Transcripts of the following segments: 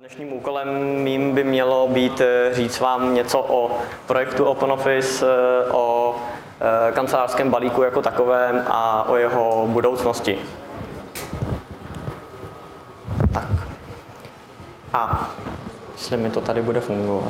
Dnešním úkolem mým by mělo být říct vám něco o projektu OpenOffice, o kancelářském balíku jako takovém a o jeho budoucnosti. Tak. A jestli mi to tady bude fungovat.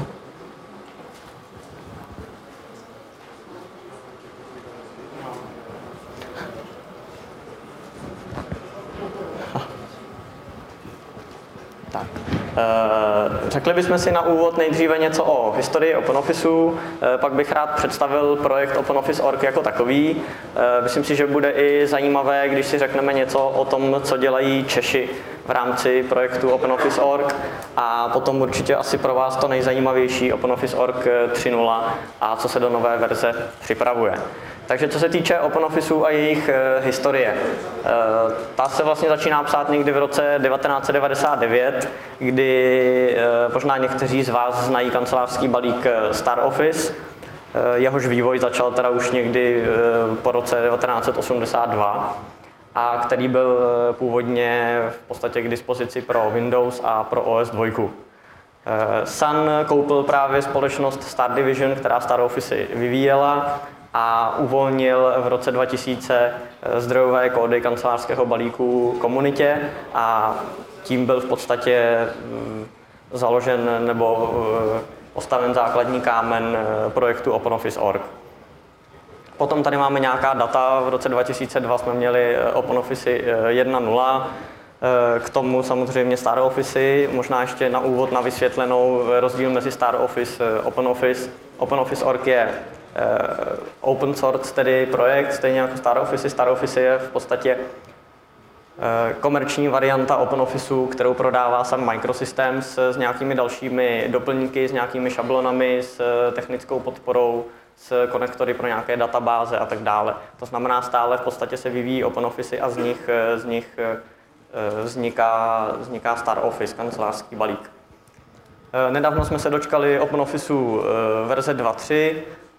Tak. Řekli bychom si na úvod nejdříve něco o historii OpenOfficeu, pak bych rád představil projekt OpenOffice.org jako takový. Myslím si, že bude i zajímavé, když si řekneme něco o tom, co dělají Češi v rámci projektu OpenOffice.org a potom určitě asi pro vás to nejzajímavější OpenOffice.org 3.0 a co se do nové verze připravuje. Takže co se týče OpenOfficeu a jejich historie, ta se vlastně začíná psát někdy v roce 1999, kdy možná někteří z vás znají kancelářský balík StarOffice, jehož vývoj začal teda už někdy po roce 1982 a který byl původně v podstatě k dispozici pro Windows a pro OS 2. Sun koupil právě společnost Star Division, která StarOffice vyvíjela, a uvolnil v roce 2000 zdrojové kódy kancelářského balíku komunitě a tím byl v podstatě založen nebo postaven základní kámen projektu OpenOffice.org. Potom tady máme nějaká data, v roce 2002 jsme měli OpenOffice 1.0, k tomu samozřejmě StarOffice, možná ještě na úvod na vysvětlenou rozdíl mezi StarOffice a OpenOffice. OpenOffice.org je open source, tedy projekt, stejně jako StarOffice. StarOffice je v podstatě komerční varianta OpenOfficeu, kterou prodává sam Microsystems s nějakými dalšími doplňky, s nějakými šablonami, s technickou podporou, s konektory pro nějaké databáze a tak dále. To znamená, stále v podstatě se vyvíjí OpenOffice a z nich vzniká StarOffice, kancelářský balík. Nedávno jsme se dočkali OpenOfficeu verze 2.3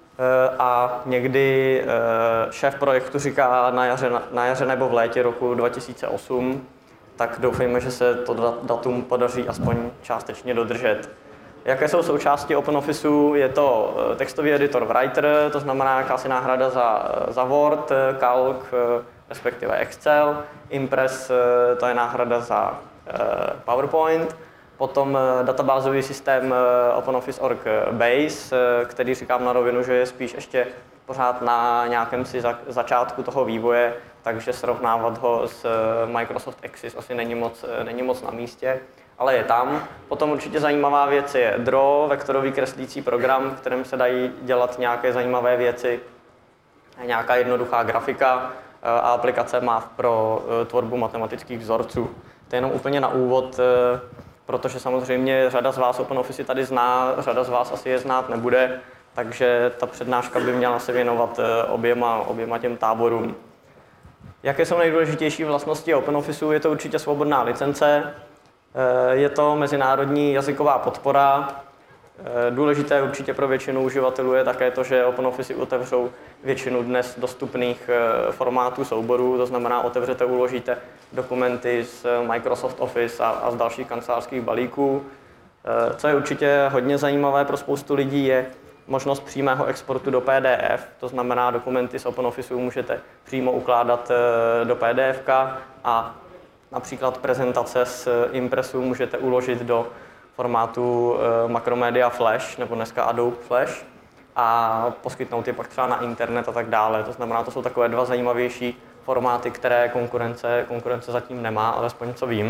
a někdy šéf projektu říká na jaře nebo v létě roku 2008, tak doufejme, že se to datum podaří aspoň částečně dodržet. Jaké jsou součásti OpenOfficeu? Je to textový editor Writer, to znamená jakási náhrada za Word, Calc, respektive Excel, Impress, to je náhrada za PowerPoint, potom databázový systém OpenOffice.org Base, který říkám na rovinu, že je spíš ještě pořád na nějakém si začátku toho vývoje, takže srovnávat ho s Microsoft Access asi není moc na místě, ale je tam. Potom určitě zajímavá věc je Draw, vektorový kreslící program, v kterém se dají dělat nějaké zajímavé věci, nějaká jednoduchá grafika a aplikace Math pro tvorbu matematických vzorců. To je jenom úplně na úvod, protože samozřejmě řada z vás OpenOffice tady zná, řada z vás asi je znát nebude, takže ta přednáška by měla se věnovat oběma těm táborům. Jaké jsou nejdůležitější vlastnosti OpenOfficeu? Je to určitě svobodná licence, je to mezinárodní jazyková podpora. Důležité určitě pro většinu uživatelů je také to, že OpenOffice otevřou většinu dnes dostupných formátů souborů, to znamená otevřete, uložíte dokumenty z Microsoft Office a z dalších kancelářských balíků. Co je určitě hodně zajímavé pro spoustu lidí, je možnost přímého exportu do PDF, to znamená dokumenty z OpenOfficeu můžete přímo ukládat do PDF a například prezentace z Impressu můžete uložit do formátu Macromedia Flash, nebo dneska Adobe Flash, a poskytnout je pak třeba na internet a tak dále. To znamená, to jsou takové dva zajímavější formáty, které konkurence zatím nemá, alespoň co vím.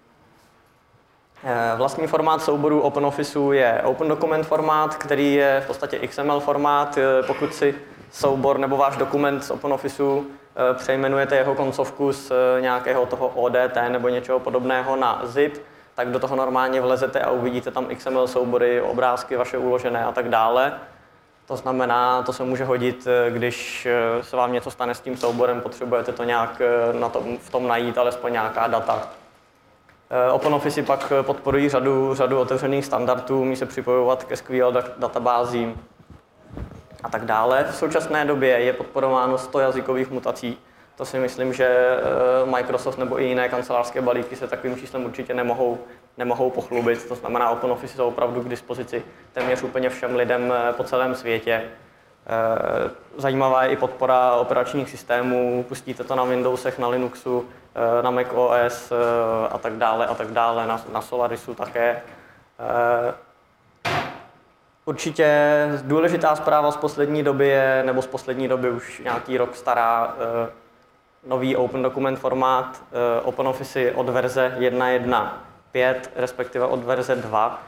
Vlastní formát souboru OpenOfficeu je Open Document formát, který je v podstatě XML formát. Pokud si soubor nebo váš dokument z OpenOfficeu přejmenujete jeho koncovku z nějakého toho ODT nebo něčeho podobného na zip, tak do toho normálně vlezete a uvidíte tam XML soubory, obrázky vaše uložené a tak dále. To znamená, to se může hodit, když se vám něco stane s tím souborem, potřebujete to nějak v tom najít, alespoň nějaká data. OpenOffice pak podporují řadu otevřených standardů, umí se připojovat ke SQL databázím a tak dále. V současné době je podporováno 100 jazykových mutací To si myslím, že Microsoft nebo i jiné kancelářské balíky se takovým číslem určitě nemohou pochlubit. To znamená, OpenOffice jsou opravdu k dispozici téměř úplně všem lidem po celém světě. Zajímavá je i podpora operačních systémů, pustíte to na Windowsech, na Linuxu, na Mac OS a tak dále, na Solarisu také. Určitě důležitá zpráva z poslední doby je, nebo z poslední doby už nějaký rok stará, nový Open Document formát OpenOffice od verze 1.1.5, respektive od verze 2,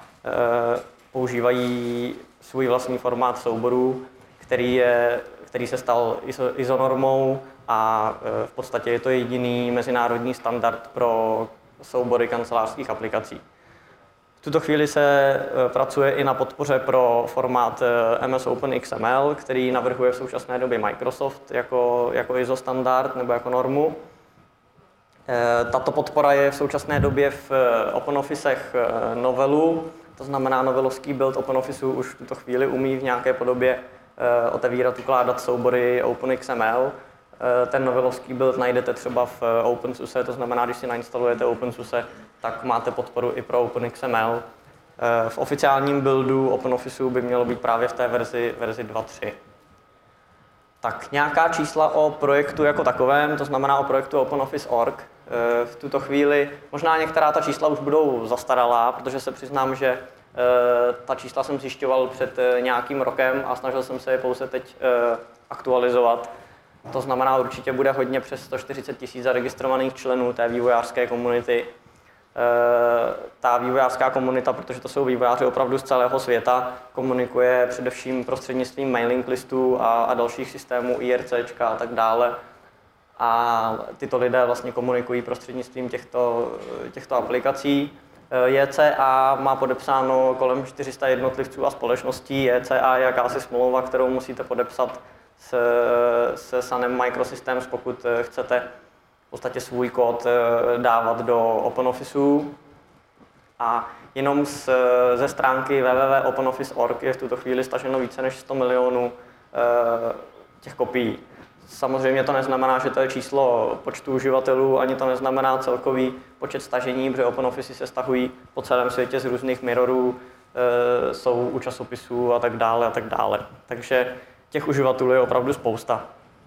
používají svůj vlastní formát souborů, který se stal ISO normou a v podstatě je to jediný mezinárodní standard pro soubory kancelářských aplikací. V tuto chvíli se pracuje i na podpoře pro formát MS Open XML, který navrhuje v současné době Microsoft jako ISO standard nebo jako normu. Tato podpora je v současné době v OpenOfficech novelu, to znamená novelovský build OpenOfficeu už v tuto chvíli umí v nějaké podobě otevírat, ukládat soubory OpenXML. Ten novelovský build najdete třeba v OpenSUSE, to znamená, když si nainstalujete OpenSUSE, tak máte podporu i pro OpenXML. V oficiálním buildu OpenOfficeu by mělo být právě v té verzi 2.3. Tak nějaká čísla o projektu jako takovém, to znamená o projektu OpenOffice.org. V tuto chvíli možná některá ta čísla už budou zastaralá, protože se přiznám, že ta čísla jsem zjišťoval před nějakým rokem a snažil jsem se je pouze teď aktualizovat. To znamená, určitě bude hodně přes 140 000 zaregistrovaných členů té vývojářské komunity. Ta vývojářská komunita, protože to jsou vývojáři opravdu z celého světa, komunikuje především prostřednictvím mailing listů a dalších systémů IRCčka a tak dále. A tyto lidé vlastně komunikují prostřednictvím těchto aplikací. JCA má podepsáno kolem 400 jednotlivců a společností. JCA je jakási smlouva, kterou musíte podepsat se Sunem Microsystems, pokud chcete v podstatě svůj kód dávat do OpenOfficeu. A jenom ze stránky www.openoffice.org je v tuto chvíli staženo více než 100 milionů těch kopií. Samozřejmě to neznamená, že to je číslo počtu uživatelů, ani to neznamená celkový počet stažení, protože OpenOffice se stahují po celém světě z různých mirrorů, jsou u časopisů a tak dále a tak dále. Takže těch uživatelů je opravdu spousta.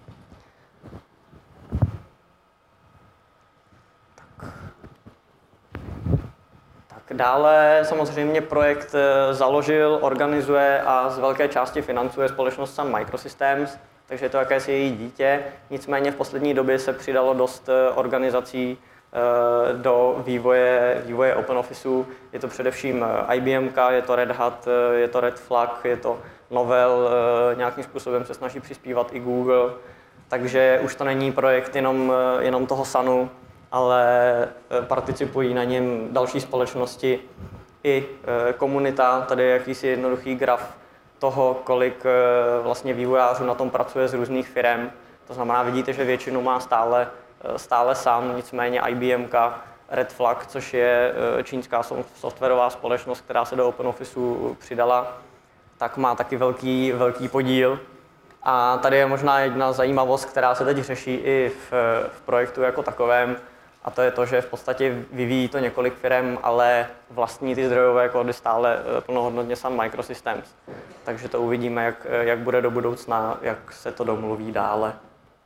Tak dále samozřejmě projekt založil, organizuje a z velké části financuje společnost Sun Microsystems, takže je to jakési její dítě. Nicméně v poslední době se přidalo dost organizací do vývoje OpenOfficeu. Je to především IBM, je to Red Hat, je to Red Flag, je to Novell, nějakým způsobem se snaží přispívat i Google. Takže už to není projekt jenom toho Sunu, ale participují na něm další společnosti i komunita. Tady je jakýsi jednoduchý graf toho, kolik vlastně vývojářů na tom pracuje z různých firem. To znamená, vidíte, že většinu má stále Sun, nicméně IBM, Red Flag, což je čínská softwarová společnost, která se do OpenOfficeu přidala, tak má taky velký podíl. A tady je možná jedna zajímavost, která se teď řeší i v projektu jako takovém, a to je to, že v podstatě vyvíjí to několik firm, ale vlastní ty zdrojové kódy stále plnohodnotně Sun Microsystems. Takže to uvidíme, jak bude do budoucna, jak se to domluví dále.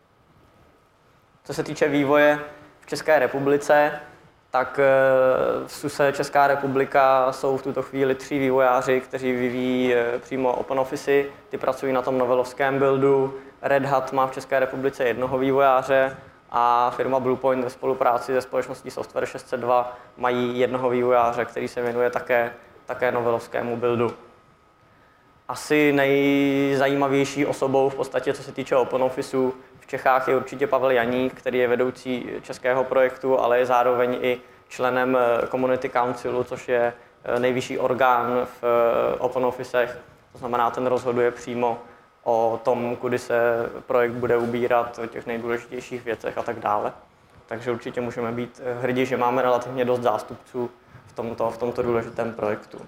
Co se týče vývoje v České republice, tak v SUSE Česká republika jsou v tuto chvíli 3 vývojáři, kteří vyvíjí přímo OpenOffice. Ty pracují na tom novelovském buildu. Red Hat má v České republice jednoho vývojáře a firma Bluepoint ve spolupráci se společností Software 602 mají jednoho vývojáře, který se věnuje také novelovskému buildu. Asi nejzajímavější osobou v podstatě, co se týče OpenOfficeu v Čechách, je určitě Pavel Janík, který je vedoucí českého projektu, ale je zároveň i členem Community Councilu, což je nejvyšší orgán v OpenOfficech. To znamená, ten rozhoduje přímo o tom, kudy se projekt bude ubírat, o těch nejdůležitějších věcech a tak dále. Takže určitě můžeme být hrdí, že máme relativně dost zástupců v tomto důležitém projektu.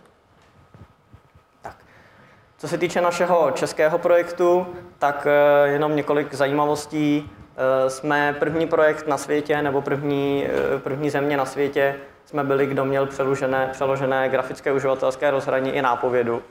Co se týče našeho českého projektu, tak jenom několik zajímavostí. jsme první projekt na světě, nebo první země na světě, jsme byli, kdo měl přeložené grafické uživatelské rozhraní i nápovědu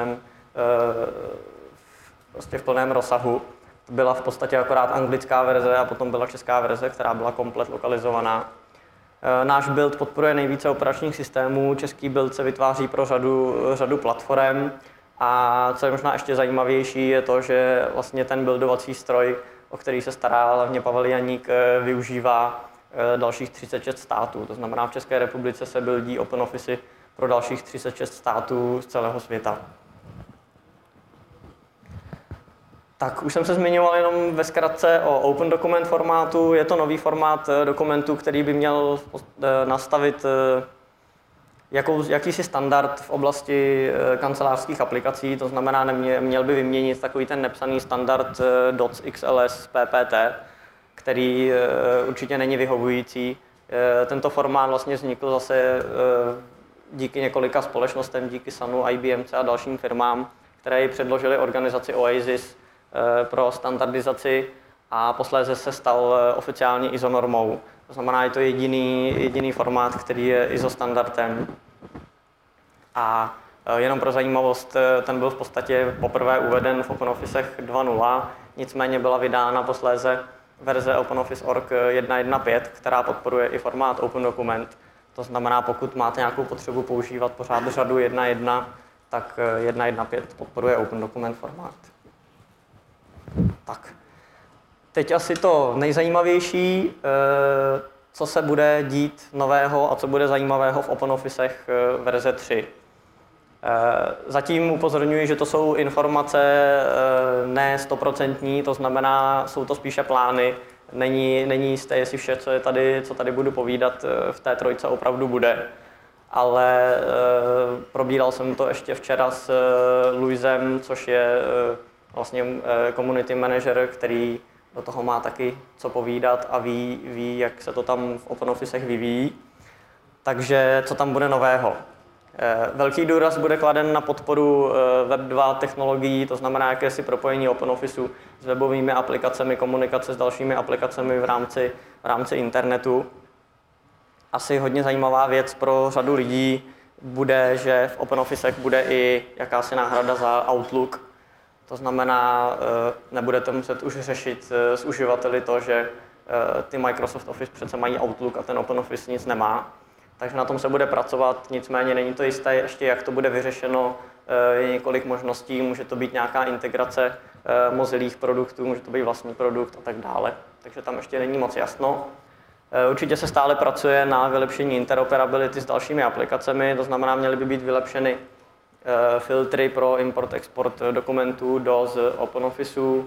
v plném rozsahu. Byla v podstatě akorát anglická verze a potom byla česká verze, která byla komplet lokalizovaná. Náš build podporuje nejvíce operačních systémů, český build se vytváří pro řadu platform a co je možná ještě zajímavější je to, že vlastně ten buildovací stroj, o který se stará hlavně Pavel Janík, využívá dalších 36 států. To znamená, v České republice se buildí OpenOffice pro dalších 36 států z celého světa. Tak, už jsem se zmiňoval jenom ve zkratce o Open Document formátu. Je to nový formát dokumentu, který by měl nastavit jakýsi standard v oblasti kancelářských aplikací. To znamená, měl by vyměnit takový ten nepsaný standard DOTS, XLS, PPT, který určitě není vyhovující. Tento formát vlastně vznikl zase díky několika společnostem, díky Sunu, IBMC a dalším firmám, které ji předložily organizaci Oasis pro standardizaci a posléze se stal oficiálně ISO normou. To znamená, je to jediný formát, který je ISO standardem. A jenom pro zajímavost, ten byl v podstatě poprvé uveden v OpenOffice 2.0, nicméně byla vydána posléze verze OpenOffice.org 1.1.5, která podporuje i formát Open Document. To znamená, pokud máte nějakou potřebu používat pořád řadu 1.1, tak 1.1.5 podporuje Open Document formát. Tak, teď asi to nejzajímavější, co se bude dít nového a co bude zajímavého v OpenOffice verze 3. Zatím upozorňuji, že to jsou informace ne 100%, to znamená, jsou to spíše plány. Není jisté, jestli vše, co tady budu povídat, v té trojce opravdu bude. Ale probíral jsem to ještě včera s Luisem, což je vlastně community manager, který do toho má taky co povídat a ví, jak se to tam v OpenOfficech vyvíjí. Takže co tam bude nového? Velký důraz bude kladen na podporu Web 2 technologií, to znamená jakési propojení OpenOfficeu s webovými aplikacemi, komunikace s dalšími aplikacemi v rámci internetu. Asi hodně zajímavá věc pro řadu lidí bude, že v OpenOfficech bude i jakási náhrada za Outlook. To znamená, nebudete muset už řešit s uživateli to, že ty Microsoft Office přece mají Outlook a ten OpenOffice nic nemá. Takže na tom se bude pracovat, nicméně není to jisté ještě, jak to bude vyřešeno. Je několik možností, může to být nějaká integrace Mozilých produktů, může to být vlastní produkt a tak dále. Takže tam ještě není moc jasno. Určitě se stále pracuje na vylepšení interoperability s dalšími aplikacemi, to znamená, měly by být vylepšeny filtry pro import-export dokumentů z OpenOfficeu.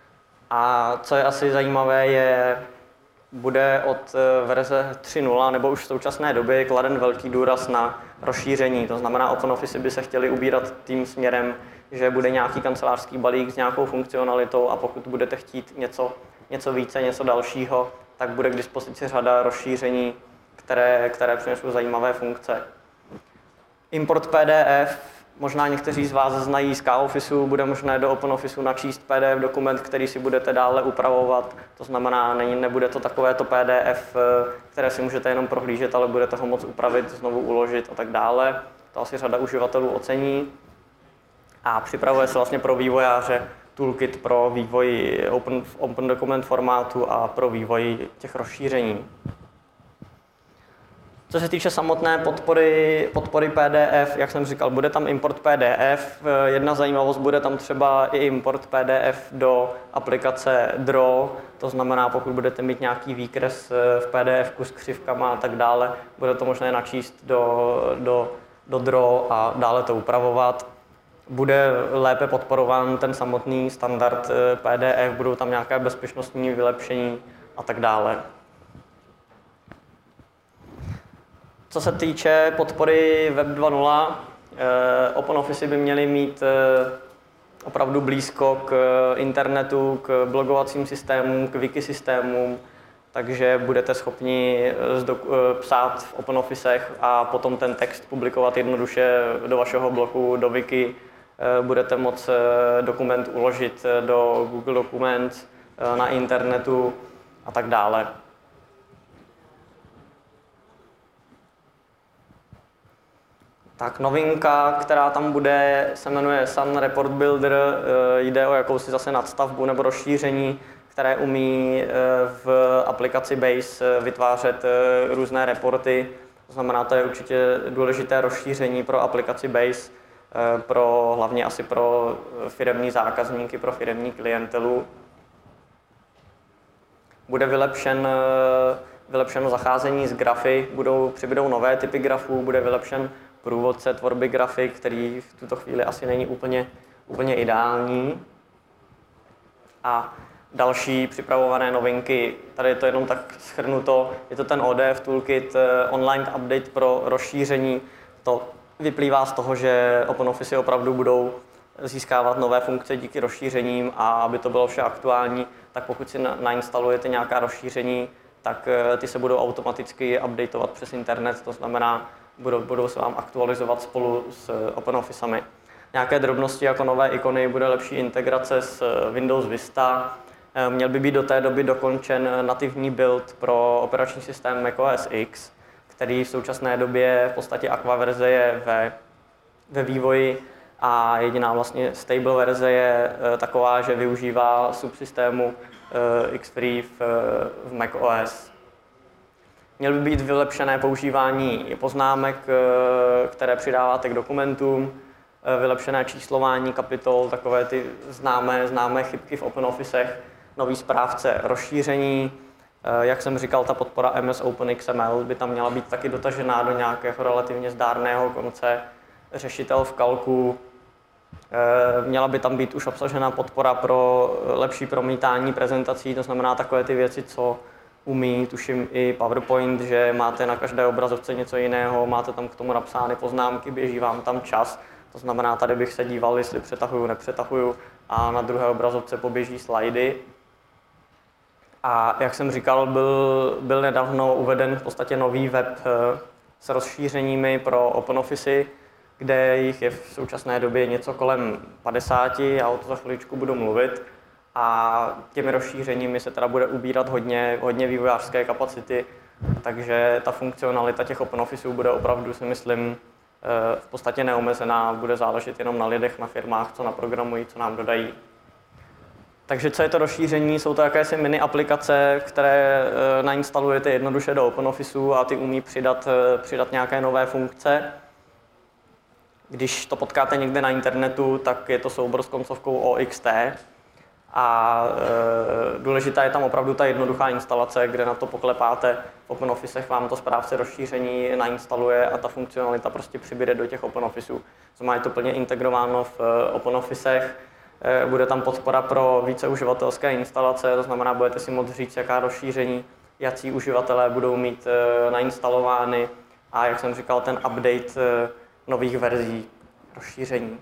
A co je asi zajímavé, bude od verze 3.0 nebo už v současné době kladen velký důraz na rozšíření. To znamená, OpenOffice by se chtěli ubírat tím směrem, že bude nějaký kancelářský balík s nějakou funkcionalitou a pokud budete chtít něco více, něco dalšího, tak bude k dispozici řada rozšíření, které přinesou zajímavé funkce. Import PDF, možná někteří z vás znají z K-Officeu, bude možné do OpenOfficeu načíst PDF dokument, který si budete dále upravovat. To znamená, nebude to takovéto PDF, které si můžete jenom prohlížet, ale budete ho moct upravit, znovu uložit a tak dále. To asi řada uživatelů ocení. A připravuje se vlastně pro vývojáře toolkit pro vývoj Open Document formátu a pro vývoj těch rozšíření. Co se týče samotné podpory PDF, jak jsem říkal, bude tam import PDF. Jedna zajímavost, bude tam třeba i import PDF do aplikace Draw, to znamená, pokud budete mít nějaký výkres v PDF s křivkama a tak dále, bude to možné načíst do Draw a dále to upravovat. Bude lépe podporován ten samotný standard PDF, budou tam nějaké bezpečnostní vylepšení a tak dále. Co se týče podpory Web 2.0, OpenOffice by měly mít opravdu blízko k internetu, k blogovacím systémům, k wiki systémům, takže budete schopni psát v OpenOfficech a potom ten text publikovat jednoduše do vašeho bloku, do wiki. Budete moct dokument uložit do Google Documents na internetu a tak dále. Tak novinka, která tam bude, se jmenuje Sun Report Builder. Jde o jakousi zase nadstavbu nebo rozšíření, které umí v aplikaci Base vytvářet různé reporty. To znamená, to je určitě důležité rozšíření pro aplikaci Base, hlavně asi pro firemní zákazníky, pro firemní klientelu. Bude vylepšeno zacházení s grafy, přibydou nové typy grafů, bude vylepšen průvodce tvorby grafik, který v tuto chvíli asi není úplně ideální. A další připravované novinky, tady je to jenom tak shrnuto, je to ten ODF Toolkit, online update pro rozšíření. To vyplývá z toho, že OpenOffice opravdu budou získávat nové funkce díky rozšířením a aby to bylo vše aktuální, tak pokud si nainstalujete nějaká rozšíření, tak ty se budou automaticky updateovat přes internet, to znamená, budou se vám aktualizovat spolu s OpenOfficemi. Nějaké drobnosti jako nové ikony, bude lepší integrace s Windows Vista. Měl by být do té doby dokončen nativní build pro operační systém macOS X, který v současné době v podstatě Aqua verze je ve vývoji a jediná vlastně stable verze je taková, že využívá subsystému Xfree v macOS. Měl by být vylepšené používání poznámek, které přidáváte k dokumentům, vylepšené číslování kapitol, takové ty známé chybky v OpenOfficech, nový správce rozšíření. Jak jsem říkal, ta podpora MS OpenXML by tam měla být taky dotažená do nějakého relativně zdárného konce. Řešitel v kalku. Měla by tam být už obsažena podpora pro lepší promítání prezentací, to znamená takové ty věci, co umí, tuším i PowerPoint, že máte na každé obrazovce něco jiného, máte tam k tomu napsány poznámky, běží vám tam čas. To znamená, tady bych se díval, jestli přetahuju, nepřetahuju a na druhé obrazovce poběží slajdy. A jak jsem říkal, byl nedávno uveden v podstatě nový web s rozšířeními pro OpenOffice, kde jich je v současné době něco kolem 50, já o to za chviličku budu mluvit. A těmi rozšířeními se teda bude ubírat hodně vývojářské kapacity, takže ta funkcionalita těch OpenOfficeů bude opravdu, si myslím, v podstatě neomezená, bude záležet jenom na lidech, na firmách, co naprogramují, co nám dodají. Takže co je to rozšíření? Jsou to jakési mini aplikace, které nainstalujete jednoduše do OpenOfficeu a ty umí přidat nějaké nové funkce. Když to potkáte někde na internetu, tak je to soubor s koncovkou OXT. A důležitá je tam opravdu ta jednoduchá instalace, kde na to poklepáte. V OpenOfficech vám to správce rozšíření nainstaluje a ta funkcionalita prostě přibyde do těch OpenOfficeů. Znamená, je to plně integrováno v OpenOfficech. Bude tam podpora pro více uživatelské instalace, to znamená, budete si moct říct, jaká rozšíření, jací uživatelé budou mít nainstalovány a jak jsem říkal, ten update nových verzí rozšíření.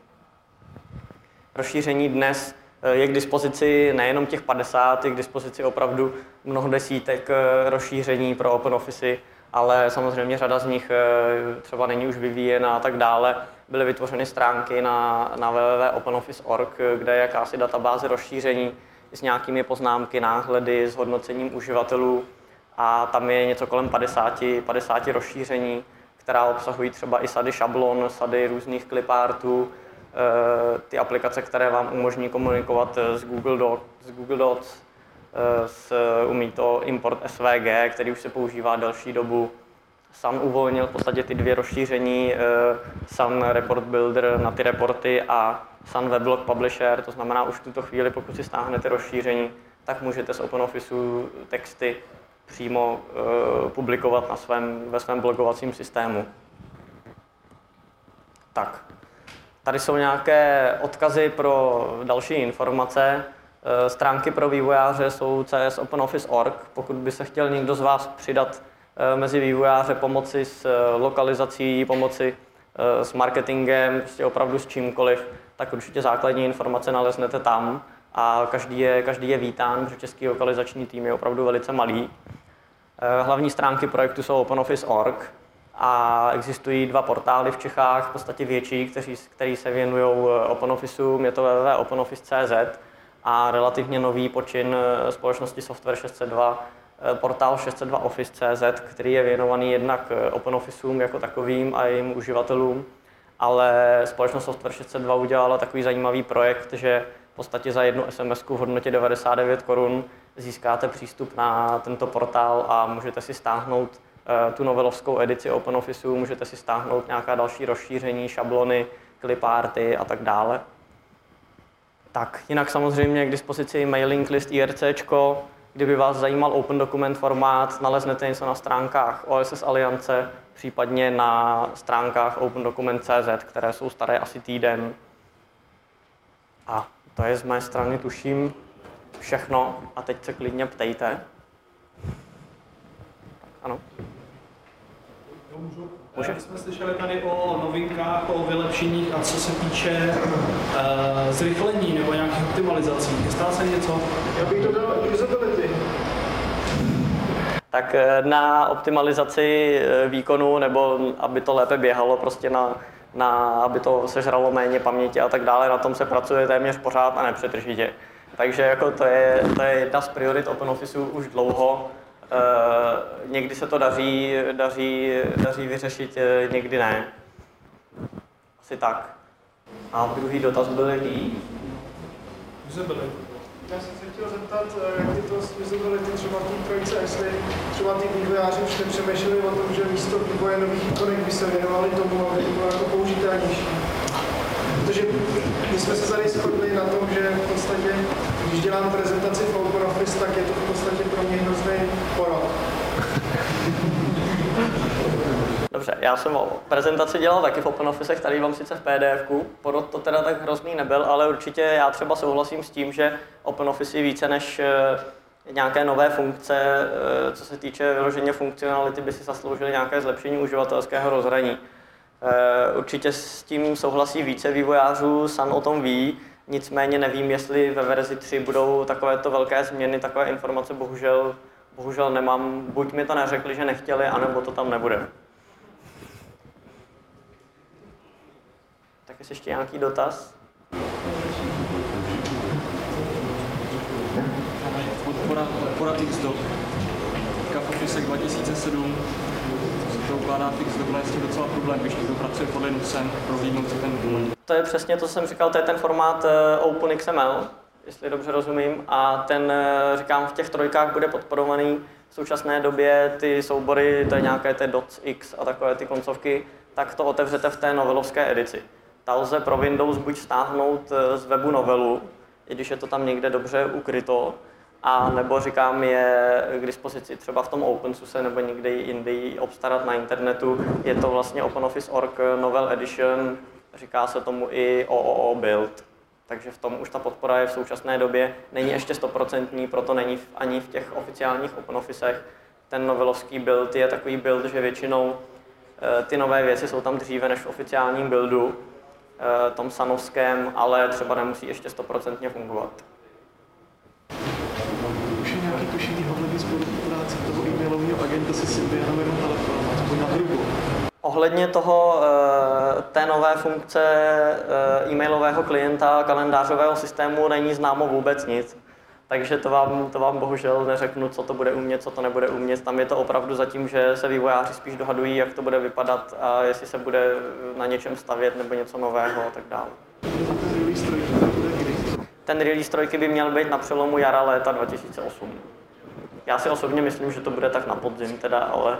Rozšíření dnes je k dispozici nejenom těch 50, je k dispozici opravdu mnoho desítek rozšíření pro OpenOffice, ale samozřejmě řada z nich třeba není už vyvíjena a tak dále. Byly vytvořeny stránky na www.openoffice.org, kde je jakási databáze rozšíření s nějakými poznámky, náhledy, s hodnocením uživatelů a tam je něco kolem 50 rozšíření, která obsahují třeba i sady šablon, sady různých clipartů, ty aplikace, které vám umožní komunikovat s Google Docs, umí to import SVG, který už se používá delší dobu. Sun uvolnil v podstatě ty dvě rozšíření, Sun Report Builder na ty reporty a Sun Weblog Publisher, to znamená už v tuto chvíli, pokud si stáhnete rozšíření, tak můžete z OpenOfficeu texty přímo publikovat ve svém blogovacím systému. Tak, tady jsou nějaké odkazy pro další informace. Stránky pro vývojáře jsou csopenoffice.org. Pokud by se chtěl někdo z vás přidat mezi vývojáře, pomoci s lokalizací, pomoci s marketingem, prostě opravdu s čímkoliv, tak určitě základní informace naleznete tam a každý je vítán, protože český lokalizační tým je opravdu velice malý. Hlavní stránky projektu jsou openoffice.org a existují dva portály v Čechách, v podstatě větší, který se věnují OpenOfficeu, je to www.openoffice.cz a relativně nový počin společnosti Software 602, portál 602 Office.cz, který je věnovaný jednak OpenOfficeům jako takovým a jejím uživatelům, ale společnost Software 602 udělala takový zajímavý projekt, že v podstatě za jednu SMS-ku v hodnotě 99 korun získáte přístup na tento portál a můžete si stáhnout tu novelovskou edici OpenOfficeu, můžete si stáhnout nějaká další rozšíření, šablony, cliparty a tak dále. Tak, jinak samozřejmě k dispozici mailing list IRCčko. Kdyby vás zajímal Open Document formát, naleznete něco na stránkách OSS Aliance, případně na stránkách opendocument.cz, které jsou staré asi týden. A to je z mé strany, tuším, všechno. A teď se klidně ptejte. Ano. My jsme slyšeli tady o novinkách, o vylepšeních a co se týče zrychlení nebo nějakých optimalizací. Stalo se něco? Já bych to dal usability. Tak na optimalizaci výkonu, nebo aby to lépe běhalo, prostě aby to sežralo méně paměti a tak dále, na tom se pracuje téměř pořád a nepřetržitě. Takže jako to je jedna z priorit OpenOfficeu už dlouho. Někdy se to daří vyřešit, někdy ne. Asi tak. A druhý dotaz byl jaký? Já jsem se chtěl zeptat, jak ty to usability třeba v té trojce, jestli třeba ty vývojáři už nepřemýšleli o tom, že místo vývoje nových ikonek by se věnovali tomu, aby to bylo jako použitelnější. Protože my jsme se tady shodli na tom, že v podstatě, když dělám prezentaci v OpenOffice, tak je to v podstatě pro mě hrozný porod. Dobře, já jsem prezentaci dělal taky v OpenOfficech, tady vám sice v PDF-ku, porod to teda tak hrozný nebyl, ale určitě já třeba souhlasím s tím, že OpenOffice je více než nějaké nové funkce, co se týče vyloženě funkcionality, by si zasloužily nějaké zlepšení uživatelského rozhraní. Určitě s tím souhlasí více vývojářů, Sun o tom ví, nicméně nevím, jestli ve verzi 3 budou takovéto velké změny, takové informace bohužel nemám. Buď mi to neřekli, že nechtěli, anebo to tam nebude. Tak jestli ještě nějaký dotaz? Podpora Xdoc. V Office 2007 to ukládá Xdoc, je s tím docela problém, když někdo pracuje pod Linuxem, prohlídnout si ten dokument. To je přesně to, co jsem říkal, to je ten formát OpenXML, jestli dobře rozumím, a ten, říkám, v těch trojkách bude podporovaný. V současné době ty soubory, to je nějaké ty .x a takové ty koncovky, tak to otevřete v té novelovské edici. Ta lze pro Windows buď stáhnout z webu novelu, i když je to tam někde dobře ukryto, a nebo říkám, je k dispozici třeba v tom OpenSUSE nebo někde jinde obstarat na internetu. Je to vlastně OpenOffice.org Novel Edition, říká se tomu i OOO Build. Takže v tom už ta podpora je v současné době, není ještě 100%, proto není ani v těch oficiálních OpenOffisech. Ten novelovský build je takový build, že většinou ty nové věci jsou tam dříve než v oficiálním buildu, tom sanovském, ale třeba nemusí ještě 100% fungovat. Už je nějaký tušení ohledně spolupráce toho e-mailového agenta se Symbianem jenom telefonem, aspoň na hrubu. Ohledně toho, té nové funkce e-mailového klienta kalendářového systému není známo vůbec nic. Takže to vám bohužel neřeknu, co to bude umět, co to nebude umět. Tam je to opravdu zatím, že se vývojáři spíš dohadují, jak to bude vypadat a jestli se bude na něčem stavět nebo něco nového a tak dále. Ten release 3 by měl být na přelomu jara léta 2008. Já si osobně myslím, že to bude tak na podzim teda, ale...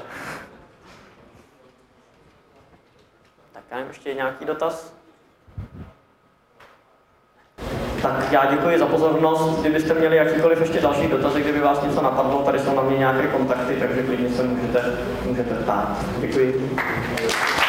Tak já nevím, ještě nějaký dotaz? Tak já děkuji za pozornost. Kdybyste měli jakýkoliv ještě další dotazy, kdyby vás něco napadlo, tady jsou na mě nějaké kontakty, takže klidně se můžete ptát. Děkuji.